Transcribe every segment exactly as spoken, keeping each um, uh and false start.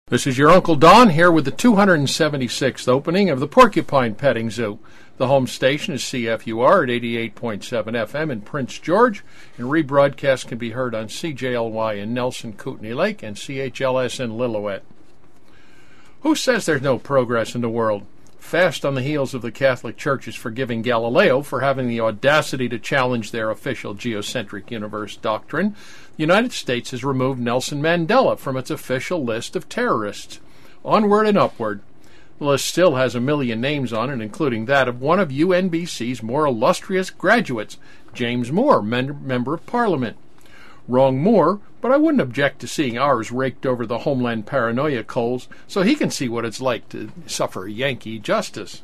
This is your Uncle Don here with the two hundred seventy-sixth opening of the Porcupine Petting Zoo. The home station is C F U R at eighty-eight point seven F M in Prince George, and rebroadcast can be heard on C J L Y in Nelson, Kootenai Lake, and C H L S in Lillooet. Who says there's no progress in the world? Fast on the heels of the Catholic Church's forgiving Galileo for having the audacity to challenge their official geocentric universe doctrine, the United States has removed Nelson Mandela from its official list of terrorists. Onward and upward. The list still has a million names on it, including that of one of U N B C's more illustrious graduates, James Moore, men- Member of Parliament. Wrong Moore, but I wouldn't object to seeing ours raked over the homeland paranoia coals so he can see what it's like to suffer Yankee justice.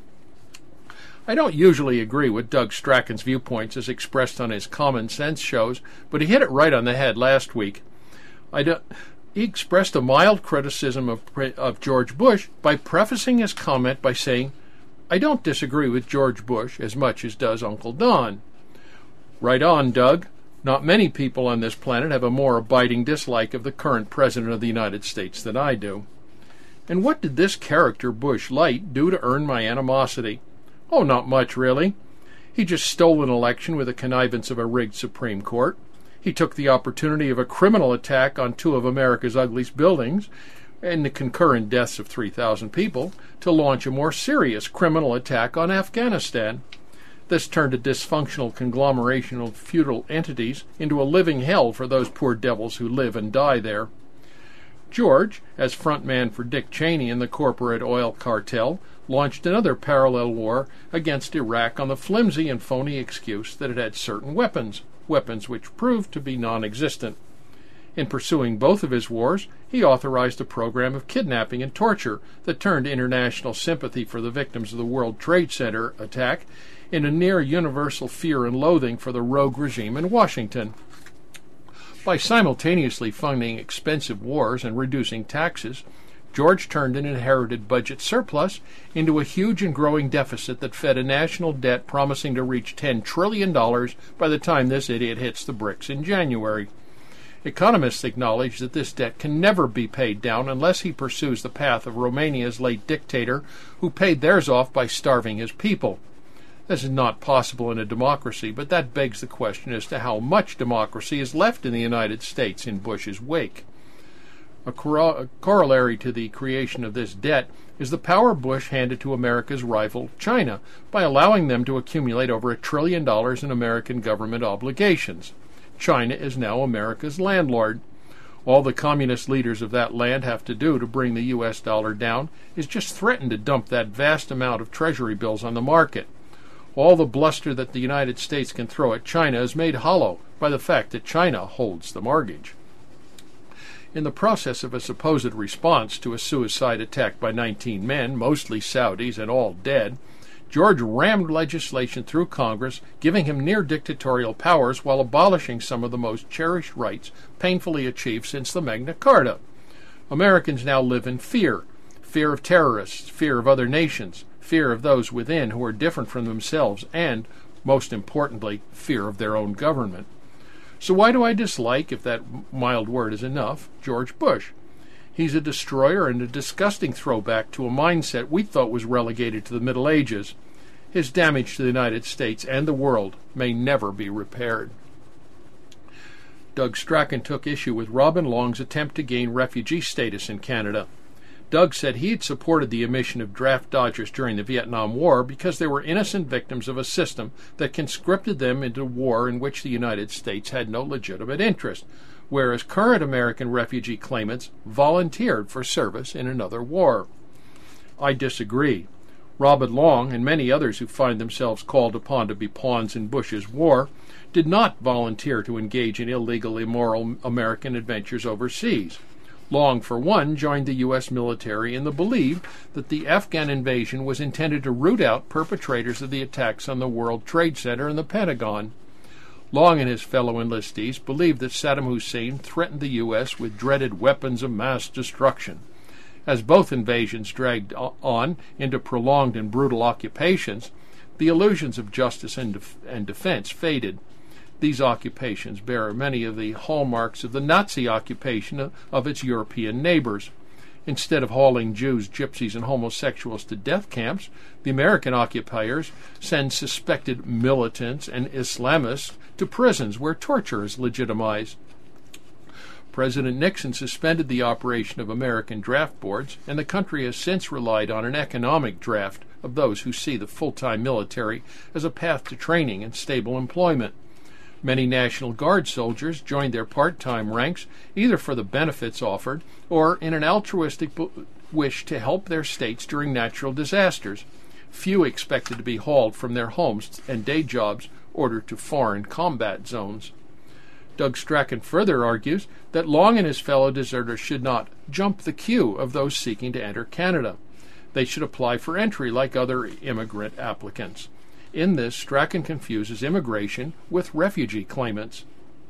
I don't usually agree with Doug Strachan's viewpoints as expressed on his Common Sense shows, but he hit it right on the head last week. I don't, he expressed a mild criticism of, of George Bush by prefacing his comment by saying, "I don't disagree with George Bush as much as does Uncle Don." Right on, Doug. Not many people on this planet have a more abiding dislike of the current President of the United States than I do. And what did this character, Bush Light, do to earn my animosity? Oh, not much, really. He just stole an election with the connivance of a rigged Supreme Court. He took the opportunity of a criminal attack on two of America's ugliest buildings and the concurrent deaths of three thousand people to launch a more serious criminal attack on Afghanistan. This turned a dysfunctional conglomeration of feudal entities into a living hell for those poor devils who live and die there. George, as frontman for Dick Cheney and the corporate oil cartel, launched another parallel war against Iraq on the flimsy and phony excuse that it had certain weapons, weapons which proved to be non-existent. In pursuing both of his wars, he authorized a program of kidnapping and torture that turned international sympathy for the victims of the World Trade Center attack into near universal fear and loathing for the rogue regime in Washington. By simultaneously funding expensive wars and reducing taxes, George turned an inherited budget surplus into a huge and growing deficit that fed a national debt promising to reach ten trillion dollars by the time this idiot hits the bricks in January. Economists acknowledge that this debt can never be paid down unless he pursues the path of Romania's late dictator, who paid theirs off by starving his people. This is not possible in a democracy, but that begs the question as to how much democracy is left in the United States in Bush's wake. A, cor- a corollary to the creation of this debt is the power Bush handed to America's rival, China, by allowing them to accumulate over a trillion dollars in American government obligations. China is now America's landlord. All the communist leaders of that land have to do to bring the U S dollar down is just threaten to dump that vast amount of treasury bills on the market. All the bluster that the United States can throw at China is made hollow by the fact that China holds the mortgage. In the process of a supposed response to a suicide attack by nineteen men, mostly Saudis and all dead, George rammed legislation through Congress, giving him near-dictatorial powers while abolishing some of the most cherished rights painfully achieved since the Magna Carta. Americans now live in fear, fear of terrorists, fear of other nations, fear of those within who are different from themselves, and, most importantly, fear of their own government. So why do I dislike, if that mild word is enough, George Bush? He's a destroyer and a disgusting throwback to a mindset we thought was relegated to the Middle Ages. His damage to the United States and the world may never be repaired. Doug Strachan took issue with Robin Long's attempt to gain refugee status in Canada. Doug said he had supported the emission of draft dodgers during the Vietnam War because they were innocent victims of a system that conscripted them into war in which the United States had no legitimate interest, whereas current American refugee claimants volunteered for service in another war. I disagree. Robin Long and many others who find themselves called upon to be pawns in Bush's war did not volunteer to engage in illegal, immoral American adventures overseas. Long, for one, joined the U S military in the belief that the Afghan invasion was intended to root out perpetrators of the attacks on the World Trade Center and the Pentagon. Long and his fellow enlistees believed that Saddam Hussein threatened the U S with dreaded weapons of mass destruction. As both invasions dragged on into prolonged and brutal occupations, the illusions of justice and, def- and defense faded. These occupations bear many of the hallmarks of the Nazi occupation of, of its European neighbors. Instead of hauling Jews, gypsies, and homosexuals to death camps, the American occupiers send suspected militants and Islamists to prisons where torture is legitimized. President Nixon suspended the operation of American draft boards, and the country has since relied on an economic draft of those who see the full-time military as a path to training and stable employment. Many National Guard soldiers joined their part-time ranks either for the benefits offered or in an altruistic wish to help their states during natural disasters. Few expected to be hauled from their homes and day jobs ordered to foreign combat zones. Doug Strachan further argues that Long and his fellow deserters should not jump the queue of those seeking to enter Canada. They should apply for entry like other immigrant applicants. In this, Strachan confuses immigration with refugee claimants.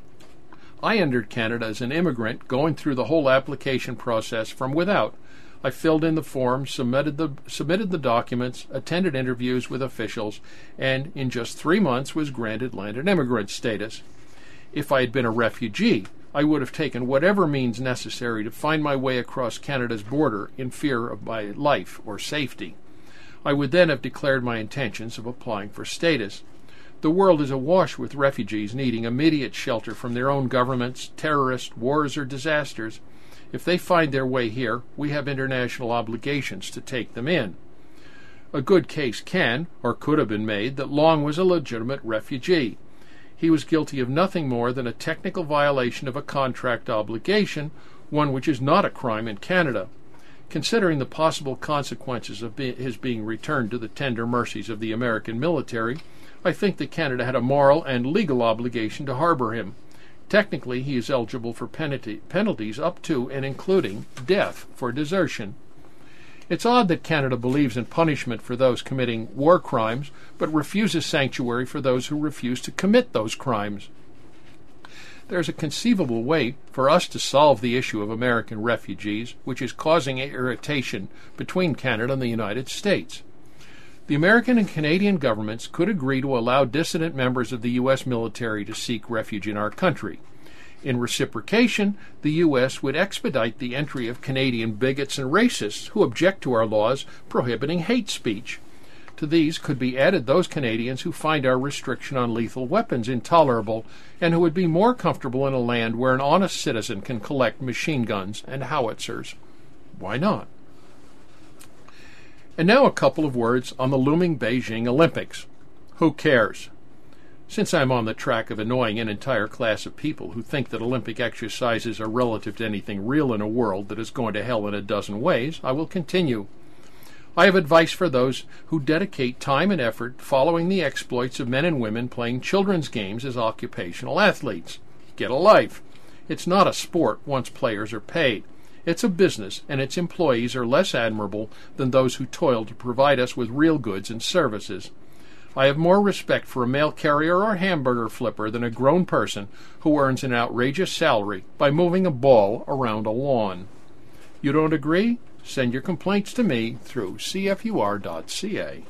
I entered Canada as an immigrant, going through the whole application process from without. I filled in the forms, submitted the, submitted the documents, attended interviews with officials, and in just three months was granted landed immigrant status. If I had been a refugee, I would have taken whatever means necessary to find my way across Canada's border in fear of my life or safety. I would then have declared my intentions of applying for status. The world is awash with refugees needing immediate shelter from their own governments, terrorists, wars, or disasters. If they find their way here, we have international obligations to take them in. A good case can, or could have been made, that Long was a legitimate refugee. He was guilty of nothing more than a technical violation of a contract obligation, one which is not a crime in Canada. Considering the possible consequences of be- his being returned to the tender mercies of the American military, I think that Canada had a moral and legal obligation to harbor him. Technically, he is eligible for penalty- penalties up to and including death for desertion. It's odd that Canada believes in punishment for those committing war crimes, but refuses sanctuary for those who refuse to commit those crimes. There's a conceivable way for us to solve the issue of American refugees, which is causing irritation between Canada and the United States. The American and Canadian governments could agree to allow dissident members of the U S military to seek refuge in our country. In reciprocation, the U S would expedite the entry of Canadian bigots and racists who object to our laws prohibiting hate speech. To these could be added those Canadians who find our restriction on lethal weapons intolerable and who would be more comfortable in a land where an honest citizen can collect machine guns and howitzers. Why not? And now a couple of words on the looming Beijing Olympics. Who cares? Since I'm on the track of annoying an entire class of people who think that Olympic exercises are relative to anything real in a world that is going to hell in a dozen ways, I will continue. I have advice for those who dedicate time and effort following the exploits of men and women playing children's games as occupational athletes. Get a life. It's not a sport once players are paid. It's a business, and its employees are less admirable than those who toil to provide us with real goods and services. I have more respect for a mail carrier or hamburger flipper than a grown person who earns an outrageous salary by moving a ball around a lawn. You don't agree? Send your complaints to me through c f u r dot c a.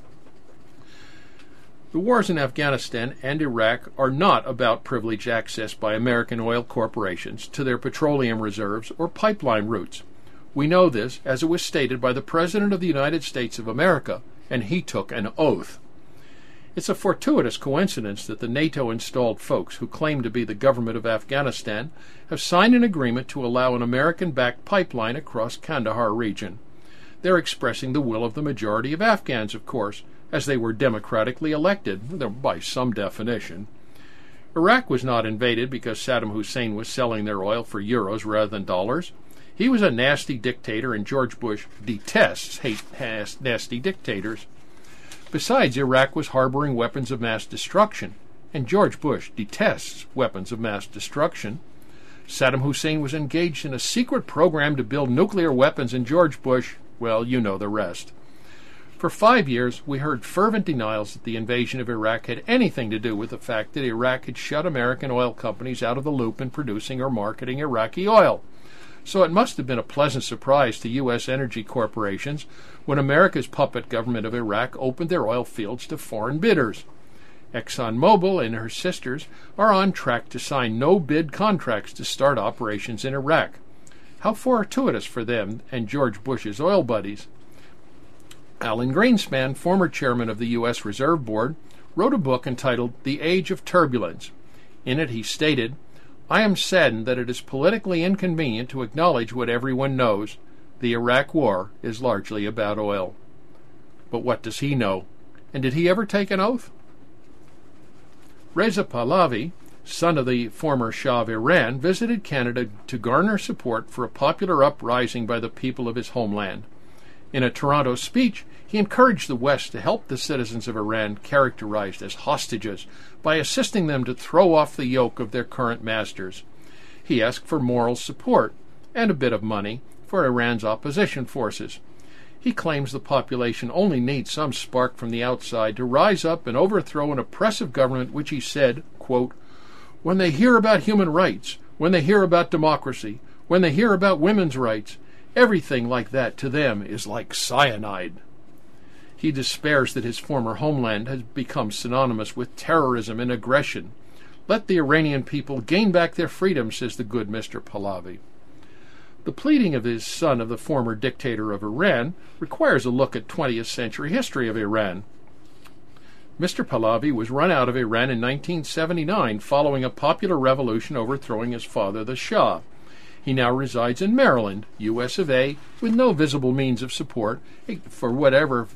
The wars in Afghanistan and Iraq are not about privileged access by American oil corporations to their petroleum reserves or pipeline routes. We know this as it was stated by the President of the United States of America, and he took an oath. It's a fortuitous coincidence that the NATO-installed folks who claim to be the government of Afghanistan have signed an agreement to allow an American-backed pipeline across Kandahar region. They're expressing the will of the majority of Afghans, of course, as they were democratically elected, by some definition. Iraq was not invaded because Saddam Hussein was selling their oil for euros rather than dollars. He was a nasty dictator, and George Bush detests hate nasty dictators. Besides, Iraq was harboring weapons of mass destruction, and George Bush detests weapons of mass destruction. Saddam Hussein was engaged in a secret program to build nuclear weapons, and George Bush, well, you know the rest. For five years, we heard fervent denials that the invasion of Iraq had anything to do with the fact that Iraq had shut American oil companies out of the loop in producing or marketing Iraqi oil. So it must have been a pleasant surprise to U S energy corporations when America's puppet government of Iraq opened their oil fields to foreign bidders. ExxonMobil and her sisters are on track to sign no-bid contracts to start operations in Iraq. How fortuitous for them and George Bush's oil buddies. Alan Greenspan, former chairman of the U S Reserve Board, wrote a book entitled The Age of Turbulence. In it he stated, "I am saddened that it is politically inconvenient to acknowledge what everyone knows. The Iraq War is largely about oil." But what does he know? And did he ever take an oath? Reza Pahlavi, son of the former Shah of Iran, visited Canada to garner support for a popular uprising by the people of his homeland. In a Toronto speech, he encouraged the West to help the citizens of Iran characterized as hostages by assisting them to throw off the yoke of their current masters. He asked for moral support and a bit of money for Iran's opposition forces. He claims the population only needs some spark from the outside to rise up and overthrow an oppressive government which, he said, quote, "When they hear about human rights, when they hear about democracy, when they hear about women's rights, everything like that to them is like cyanide." He despairs that his former homeland has become synonymous with terrorism and aggression. Let the Iranian people gain back their freedom, says the good Mister Pahlavi. The pleading of his son of the former dictator of Iran requires a look at twentieth century history of Iran. Mister Pahlavi was run out of Iran in nineteen seventy-nine following a popular revolution overthrowing his father, the Shah. He now resides in Maryland, U S of A, with no visible means of support for whatever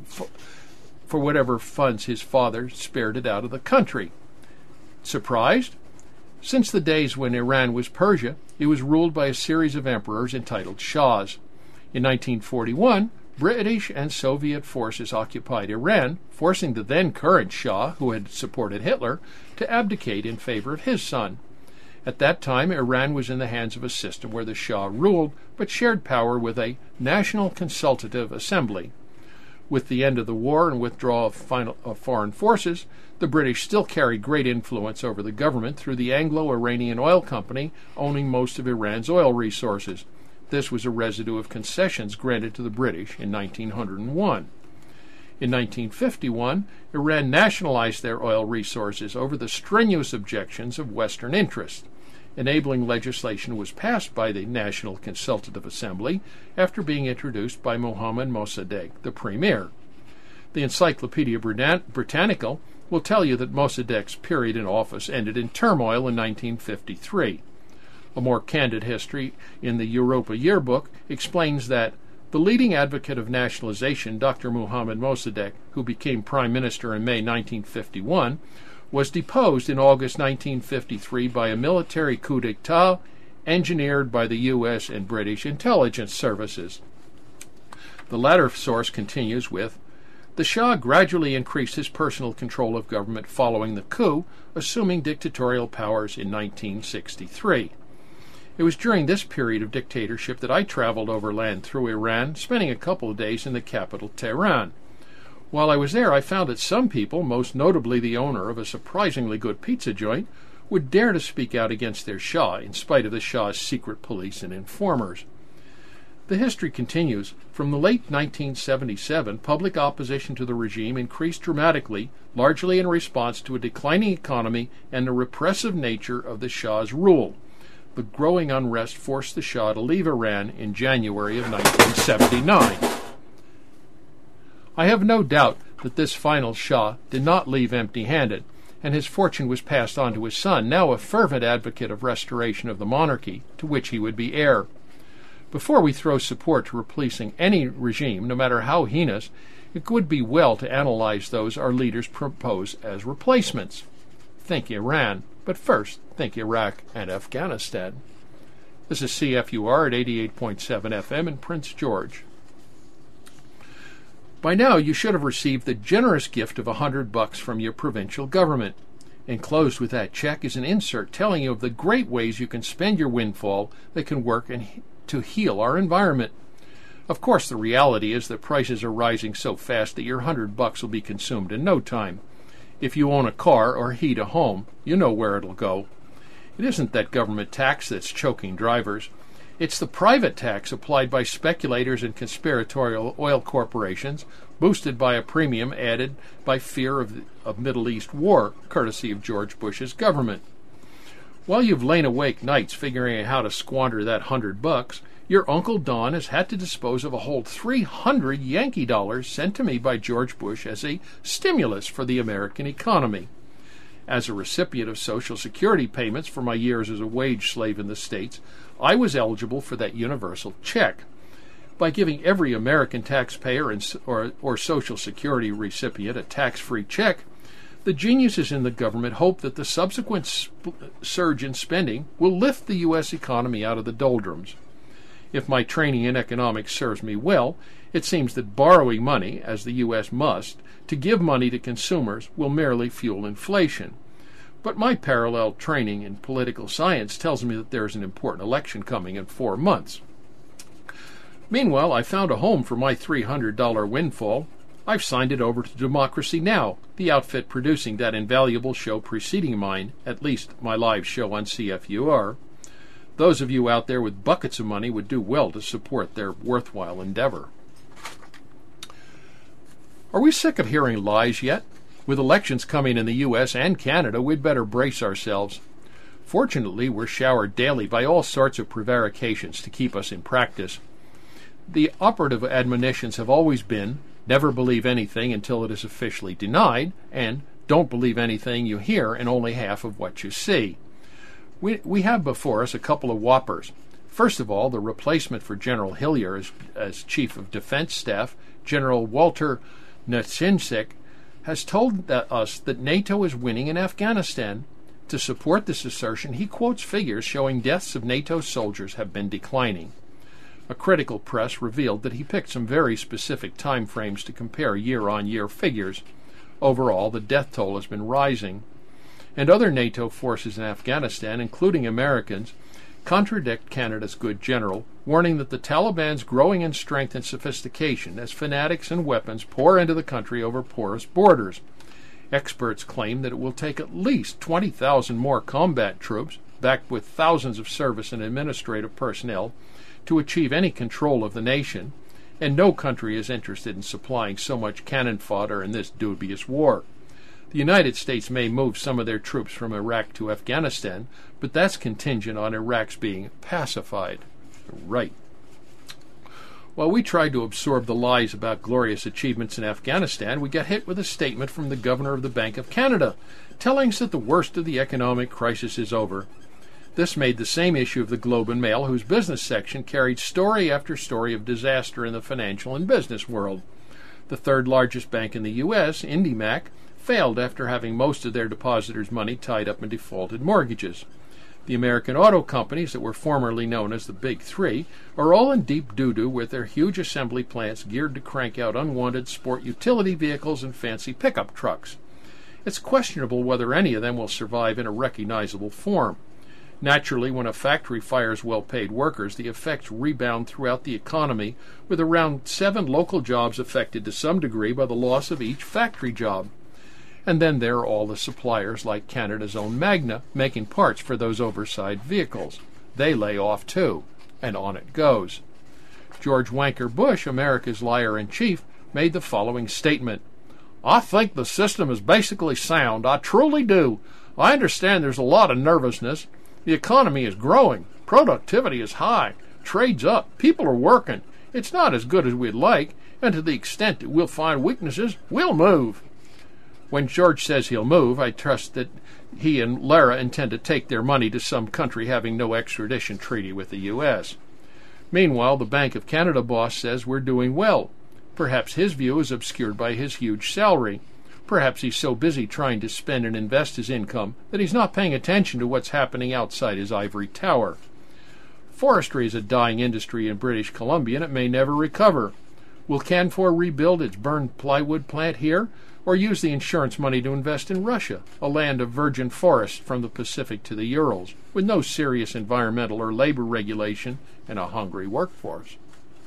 for whatever funds his father spirited out of the country. Surprised? Since the days when Iran was Persia, it was ruled by a series of emperors entitled Shahs. In nineteen forty-one, British and Soviet forces occupied Iran, forcing the then current Shah, who had supported Hitler, to abdicate in favor of his son. At that time, Iran was in the hands of a system where the Shah ruled, but shared power with a National Consultative Assembly. With the end of the war and withdrawal of, final, of foreign forces, the British still carried great influence over the government through the Anglo-Iranian Oil Company, owning most of Iran's oil resources. This was a residue of concessions granted to the British in nineteen oh one. In nineteen fifty-one, Iran nationalized their oil resources over the strenuous objections of Western interests. Enabling legislation was passed by the National Consultative Assembly after being introduced by Mohammad Mossadegh, the premier. The Encyclopedia Britannica will tell you that Mossadegh's period in office ended in turmoil in nineteen fifty-three. A more candid history in the Europa Yearbook explains that the leading advocate of nationalization, Doctor Mohammad Mossadegh, who became prime minister in May nineteen fifty-one, was deposed in August nineteen fifty-three by a military coup d'etat engineered by the U S and British intelligence services. The latter source continues with, "The Shah gradually increased his personal control of government following the coup, assuming dictatorial powers in nineteen sixty-three. It was during this period of dictatorship that I traveled overland through Iran, spending a couple of days in the capital, Tehran. While I was there, I found that some people, most notably the owner of a surprisingly good pizza joint, would dare to speak out against their Shah, in spite of the Shah's secret police and informers." The history continues. From the late nineteen seventy-seven, public opposition to the regime increased dramatically, largely in response to a declining economy and the repressive nature of the Shah's rule. The growing unrest forced the Shah to leave Iran in January of nineteen seventy-nine. I have no doubt that this final Shah did not leave empty-handed, and his fortune was passed on to his son, now a fervent advocate of restoration of the monarchy, to which he would be heir. Before we throw support to replacing any regime, no matter how heinous, it would be well to analyze those our leaders propose as replacements. Think Iran, but first think Iraq and Afghanistan. This is C F U R at eighty-eight point seven F M in Prince George. By now you should have received the generous gift of a hundred bucks from your provincial government. Enclosed with that check is an insert telling you of the great ways you can spend your windfall that can work and to heal our environment. Of course, the reality is that prices are rising so fast that your hundred bucks will be consumed in no time. If you own a car or heat a home, you know where it'll go. It isn't that government tax that's choking drivers. It's the private tax applied by speculators and conspiratorial oil corporations, boosted by a premium added by fear of, the, of Middle East war, courtesy of George Bush's government. While you've lain awake nights figuring out how to squander that hundred bucks, Your Uncle Don has had to dispose of a whole three hundred Yankee dollars sent to me by George Bush as a stimulus for the American economy. As a recipient of Social Security payments for my years as a wage slave in the States, I was eligible for that universal check. By giving every American taxpayer and, or, or Social Security recipient a tax-free check, the geniuses in the government hope that the subsequent sp- surge in spending will lift the U S economy out of the doldrums. If my training in economics serves me well, it seems that borrowing money, as the U S must, to give money to consumers will merely fuel inflation. But my parallel training in political science tells me that there is an important election coming in four months. Meanwhile, I found a home for my three hundred dollars windfall. I've signed it over to Democracy Now!, the outfit producing that invaluable show preceding mine, at least my live show on C F U R. Those of you out there with buckets of money would do well to support their worthwhile endeavor. Are we sick of hearing lies yet? With elections coming in the U S and Canada, we'd better brace ourselves. Fortunately, we're showered daily by all sorts of prevarications to keep us in practice. The operative admonitions have always been, never believe anything until it is officially denied, and don't believe anything you hear and only half of what you see. We, we have before us a couple of whoppers. First of all, the replacement for General Hillier as, as Chief of Defense Staff, General Walter Nachinsek, has told that us that NATO is winning in Afghanistan. To support this assertion, he quotes figures showing deaths of NATO soldiers have been declining. A critical press revealed that he picked some very specific time frames to compare year-on-year figures. Overall, the death toll has been rising. And other NATO forces in Afghanistan, including Americans, contradict Canada's good general, warning that the Taliban's growing in strength and sophistication as fanatics and weapons pour into the country over porous borders. Experts claim that it will take at least twenty thousand more combat troops, backed with thousands of service and administrative personnel, to achieve any control of the nation, and no country is interested in supplying so much cannon fodder in this dubious war. The United States may move some of their troops from Iraq to Afghanistan, but that's contingent on Iraq's being pacified. Right. While we tried to absorb the lies about glorious achievements in Afghanistan, we got hit with a statement from the Governor of the Bank of Canada, telling us that the worst of the economic crisis is over. This made the same issue of the Globe and Mail, whose business section carried story after story of disaster in the financial and business world. The third largest bank in the U S, IndyMac, failed after having most of their depositors' money tied up in defaulted mortgages. The American auto companies that were formerly known as the Big Three are all in deep doo-doo with their huge assembly plants geared to crank out unwanted sport utility vehicles and fancy pickup trucks. It's questionable whether any of them will survive in a recognizable form. Naturally, when a factory fires well-paid workers, the effects rebound throughout the economy, with around seven local jobs affected to some degree by the loss of each factory job. And then there are all the suppliers like Canada's own Magna making parts for those oversized vehicles. They lay off too, and on it goes. George Wanker Bush, America's liar-in-chief, made the following statement. I think the system is basically sound. I truly do. I understand there's a lot of nervousness. The economy is growing. Productivity is high. Trade's up. People are working. It's not as good as we'd like, and to the extent that we'll find weaknesses, we'll move. When George says he'll move, I trust that he and Lara intend to take their money to some country having no extradition treaty with the U S. Meanwhile, the Bank of Canada boss says we're doing well. Perhaps his view is obscured by his huge salary. Perhaps he's so busy trying to spend and invest his income that he's not paying attention to what's happening outside his ivory tower. Forestry is a dying industry in British Columbia, and it may never recover. Will Canfor rebuild its burned plywood plant here, or use the insurance money to invest in Russia, a land of virgin forests from the Pacific to the Urals, with no serious environmental or labor regulation and a hungry workforce?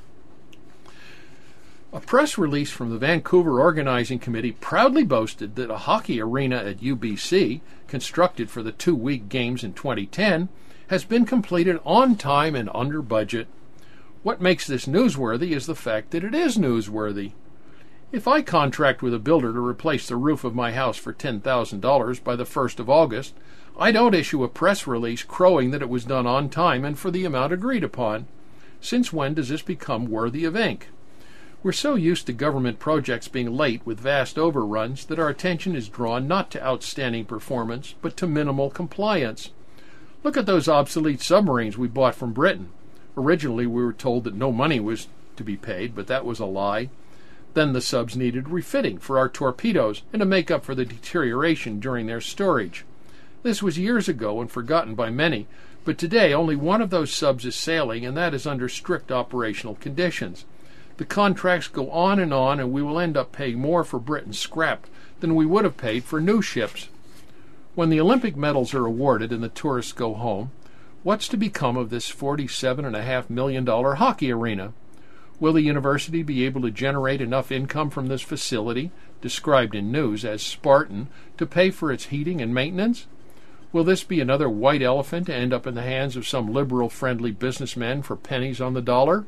A press release from the Vancouver Organizing Committee proudly boasted that a hockey arena at U B C, constructed for the two-week games in twenty ten, has been completed on time and under budget. What makes this newsworthy is the fact that it is newsworthy. If I contract with a builder to replace the roof of my house for ten thousand dollars by the first of August, I don't issue a press release crowing that it was done on time and for the amount agreed upon. Since when does this become worthy of ink? We're so used to government projects being late with vast overruns that our attention is drawn not to outstanding performance, but to minimal compliance. Look at those obsolete submarines we bought from Britain. Originally, we were told that no money was to be paid, but that was a lie. Then the subs needed refitting for our torpedoes and to make up for the deterioration during their storage. This was years ago and forgotten by many, but today only one of those subs is sailing, and that is under strict operational conditions. The contracts go on and on, and we will end up paying more for Britain's scrap than we would have paid for new ships. When the Olympic medals are awarded and the tourists go home, what's to become of this forty-seven point five million dollars hockey arena? Will the university be able to generate enough income from this facility, described in news as Spartan, to pay for its heating and maintenance? Will this be another white elephant to end up in the hands of some liberal-friendly businessmen for pennies on the dollar?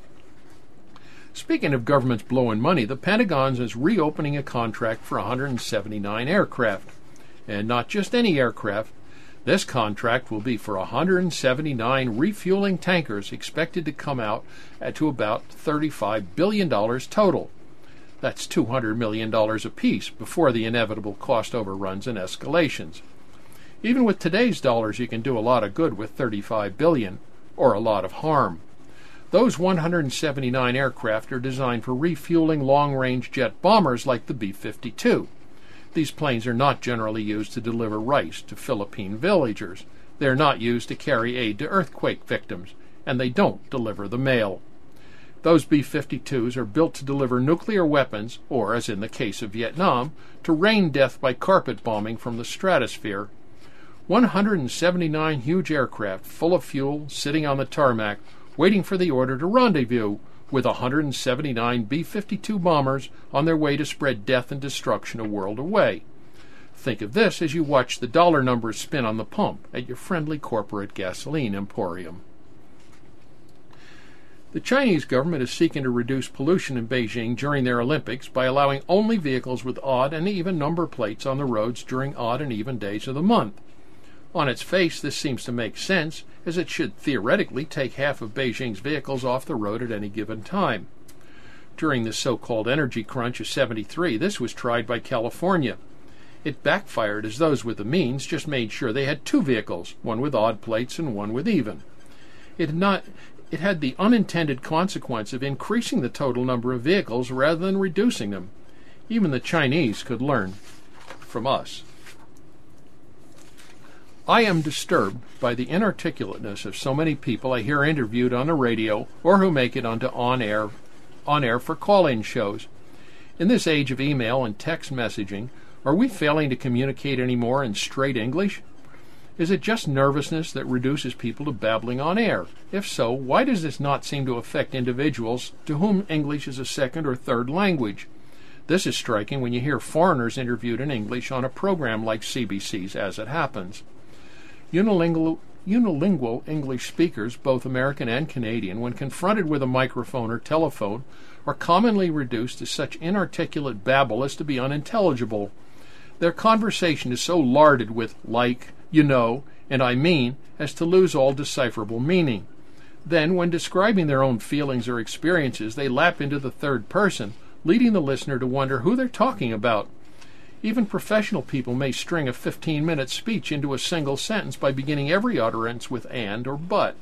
Speaking of governments blowing money, the Pentagon is reopening a contract for one hundred seventy-nine aircraft. And not just any aircraft. This contract will be for one hundred seventy-nine refueling tankers expected to come out at to about thirty-five billion dollars total. That's two hundred million dollars apiece before the inevitable cost overruns and escalations. Even with today's dollars, you can do a lot of good with thirty-five billion dollars, or a lot of harm. Those one hundred seventy-nine aircraft are designed for refueling long-range jet bombers like the B fifty-two. These planes are not generally used to deliver rice to Philippine villagers. They are not used to carry aid to earthquake victims, and they don't deliver the mail. Those B fifty-twos are built to deliver nuclear weapons, or, as in the case of Vietnam, to rain death by carpet bombing from the stratosphere. one hundred seventy-nine huge aircraft full of fuel sitting on the tarmac, waiting for the order to rendezvous with one hundred seventy-nine B fifty-two bombers on their way to spread death and destruction a world away. Think of this as you watch the dollar numbers spin on the pump at your friendly corporate gasoline emporium. The Chinese government is seeking to reduce pollution in Beijing during their Olympics by allowing only vehicles with odd and even number plates on the roads during odd and even days of the month. On its face, this seems to make sense, as it should theoretically take half of Beijing's vehicles off the road at any given time. During the so-called energy crunch of seventy-three, this was tried by California. It backfired, as those with the means just made sure they had two vehicles, one with odd plates and one with even. It had, not, it had the unintended consequence of increasing the total number of vehicles rather than reducing them. Even the Chinese could learn from us. I am disturbed by the inarticulateness of so many people I hear interviewed on the radio or who make it onto on-air, on-air for call-in shows. In this age of email and text messaging, are we failing to communicate anymore in straight English? Is it just nervousness that reduces people to babbling on air? If so, why does this not seem to affect individuals to whom English is a second or third language? This is striking when you hear foreigners interviewed in English on a program like C B C's As It Happens. Unilingual, unilingual English speakers, both American and Canadian, when confronted with a microphone or telephone, are commonly reduced to such inarticulate babble as to be unintelligible. Their conversation is so larded with like, you know, and I mean, as to lose all decipherable meaning. Then, when describing their own feelings or experiences, they lap into the third person, leading the listener to wonder who they're talking about. Even professional people may string a fifteen-minute speech into a single sentence by beginning every utterance with and or but.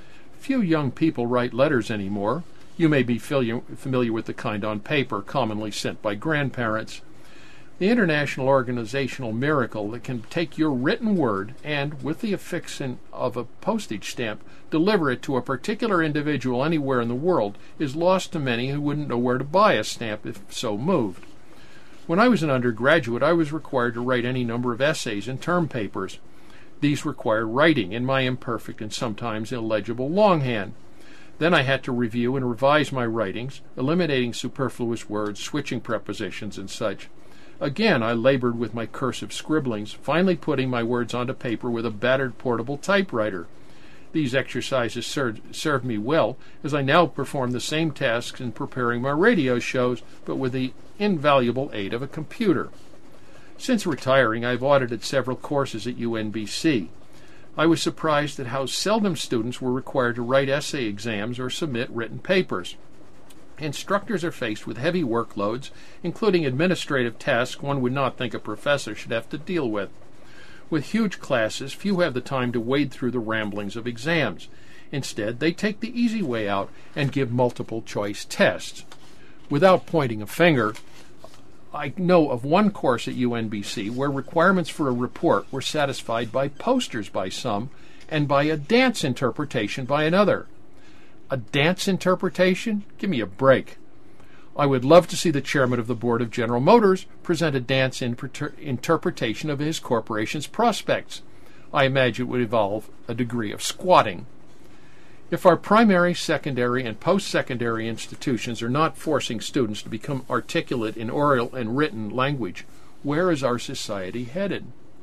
Few young people write letters anymore. You may be familiar with the kind on paper commonly sent by grandparents. The international organizational miracle that can take your written word and, with the affixing of a postage stamp, deliver it to a particular individual anywhere in the world is lost to many who wouldn't know where to buy a stamp if so moved. When I was an undergraduate, I was required to write any number of essays and term papers. These required writing in my imperfect and sometimes illegible longhand. Then I had to review and revise my writings, eliminating superfluous words, switching prepositions, and such. Again, I labored with my cursive scribblings, finally putting my words onto paper with a battered portable typewriter. These exercises served, served me well, as I now perform the same tasks in preparing my radio shows, but with the invaluable aid of a computer. Since retiring, I've audited several courses at U N B C. I was surprised at how seldom students were required to write essay exams or submit written papers. Instructors are faced with heavy workloads, including administrative tasks one would not think a professor should have to deal with. With huge classes, few have the time to wade through the ramblings of exams. Instead, they take the easy way out and give multiple-choice tests. Without pointing a finger, I know of one course at U N B C where requirements for a report were satisfied by posters by some and by a dance interpretation by another. A dance interpretation? Give me a break. I would love to see the chairman of the board of General Motors present a dance inter- interpretation of his corporation's prospects. I imagine it would involve a degree of squatting. If our primary, secondary, and post-secondary institutions are not forcing students to become articulate in oral and written language, where is our society headed?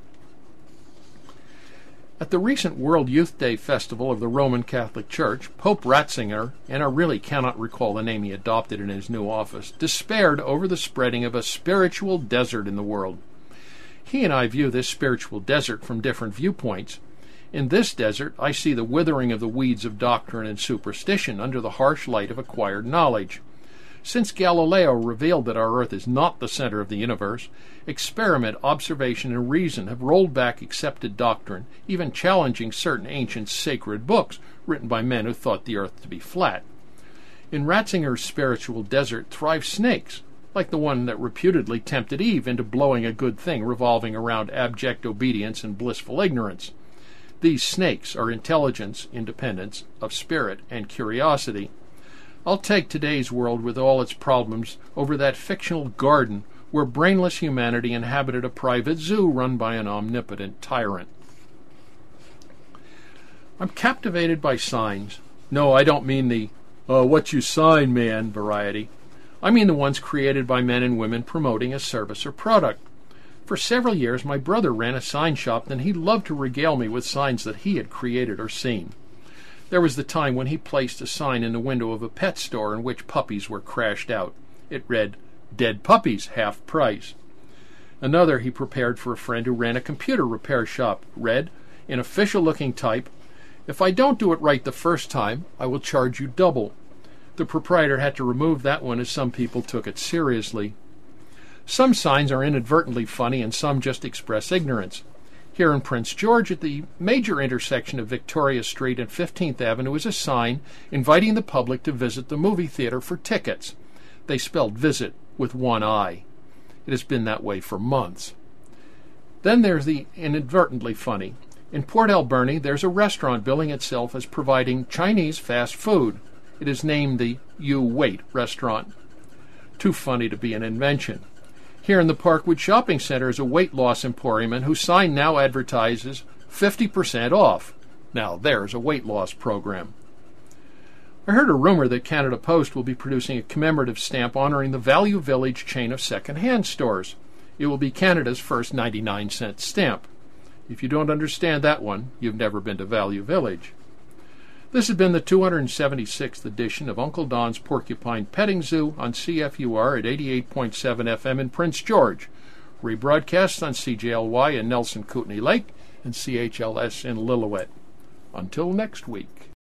At the recent World Youth Day festival of the Roman Catholic Church, Pope Ratzinger, and I really cannot recall the name he adopted in his new office, despaired over the spreading of a spiritual desert in the world. He and I view this spiritual desert from different viewpoints. In this desert, I see the withering of the weeds of doctrine and superstition under the harsh light of acquired knowledge. Since Galileo revealed that our Earth is not the center of the universe, experiment, observation, and reason have rolled back accepted doctrine, even challenging certain ancient sacred books written by men who thought the Earth to be flat. In Ratzinger's spiritual desert thrive snakes, like the one that reputedly tempted Eve into blowing a good thing revolving around abject obedience and blissful ignorance. These snakes are intelligence, independence of spirit, and curiosity. I'll take today's world with all its problems over that fictional garden where brainless humanity inhabited a private zoo run by an omnipotent tyrant. I'm captivated by signs. No, I don't mean the, uh, what you sign, man variety. I mean the ones created by men and women promoting a service or product. For several years, my brother ran a sign shop, and he loved to regale me with signs that he had created or seen. There was the time when he placed a sign in the window of a pet store in which puppies were crashed out. It read, "Dead puppies, half price." Another he prepared for a friend who ran a computer repair shop. Read, in official-looking type, "If I don't do it right the first time, I will charge you double." The proprietor had to remove that one as some people took it seriously. Some signs are inadvertently funny and some just express ignorance. Here in Prince George, at the major intersection of Victoria Street and fifteenth Avenue, is a sign inviting the public to visit the movie theater for tickets. They spelled visit with one I. It has been that way for months. Then there's the inadvertently funny. In Port Alberni, there's a restaurant billing itself as providing Chinese fast food. It is named the You Wait restaurant. Too funny to be an invention. Here in the Parkwood Shopping Center is a weight loss emporium whose sign now advertises fifty percent off. Now there's a weight loss program. I heard a rumor that Canada Post will be producing a commemorative stamp honoring the Value Village chain of second-hand stores. It will be Canada's first ninety-nine cent stamp. If you don't understand that one, you've never been to Value Village. This has been the two hundred seventy-sixth edition of Uncle Don's Porcupine Petting Zoo on C F U R at eighty-eight point seven F M in Prince George. Rebroadcast on C J L Y in Nelson Kootenai Lake and C H L S in Lillooet. Until next week.